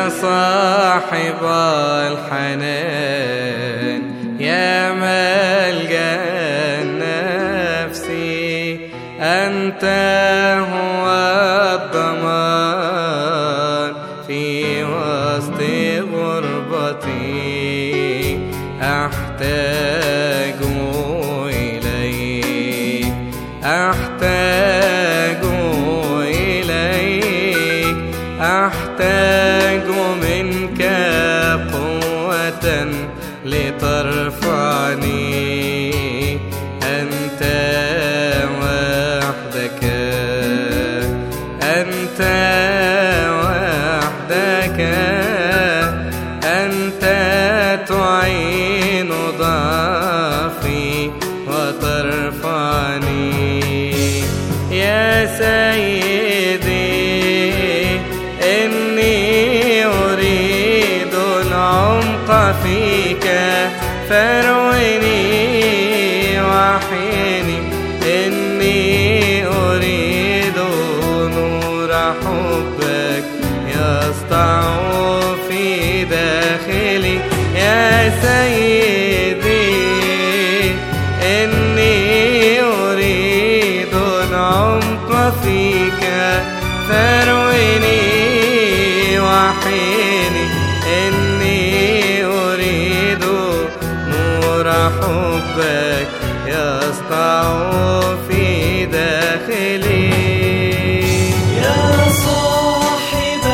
يا صاحب الحنان يا ملجأ نفسي، أنت هو الضمان في وسط غربتي، أحتاج إليك، أحتاج إليك، أحتاج منك قوة لترفعني، أنت وحدك، أنت وحدك، أنت تعين ضعفي وترفعني. يا سيدي إني أريد العمق فيك، فارويني واحيني، إني أريد نور حبك يسطع في داخلي. يا سيدي إني أريد العمق فيك، فارويني واحيني، إني أريد نور حبك يسطع في داخلي. يا صاحب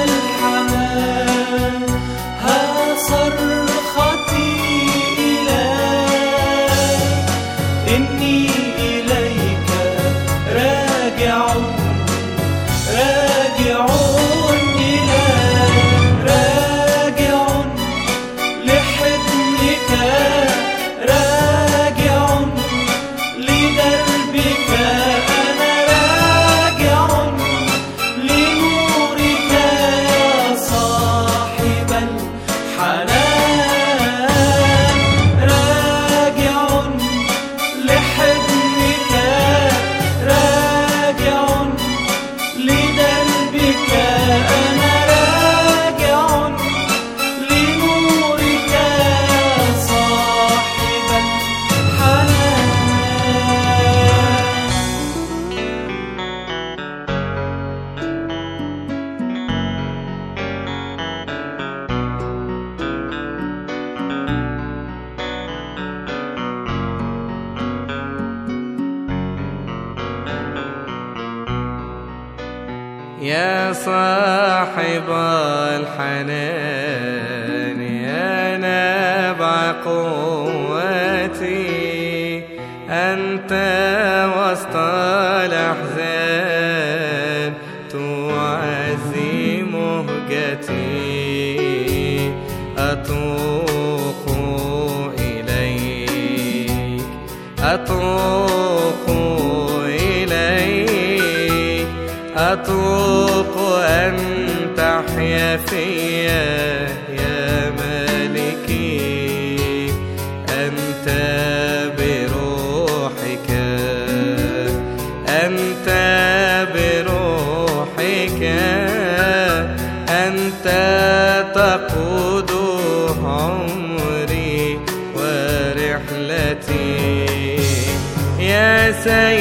الحنان ها صرختي إليك، إني إليك راجع، راجع إليك، راجع لحضنك، راجع لدربك، أنا راجع لنورك يا صاحب الحنان، راجع لحضنك، راجع لدربك، أنا راجع لنورك يا صاحب الحنان. يا صاحب الحنان يا نبع قوتي، أنت وسط الأحزان تعزي مهجتي، أتوق إليك، أتوق إليك، أتوق أن تحيا فيا يا مالكي، أنت بروحك، أنت بروحك، أنت تقود عمري ورحلتي. يا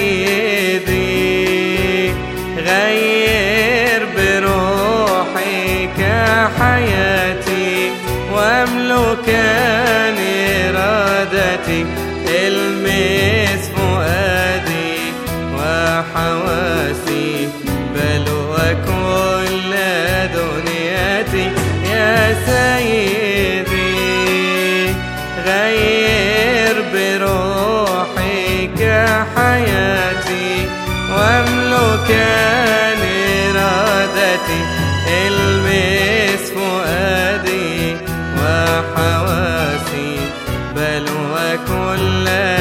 سيدي غير بروحك حياتي، واملكن إرادتي، المس فؤادي وحواسي، بل وكل دنياتي. يا سيدي غير بروحك حياتي، واملكن إرادتي، المس فؤادي وحواسي، بل وكل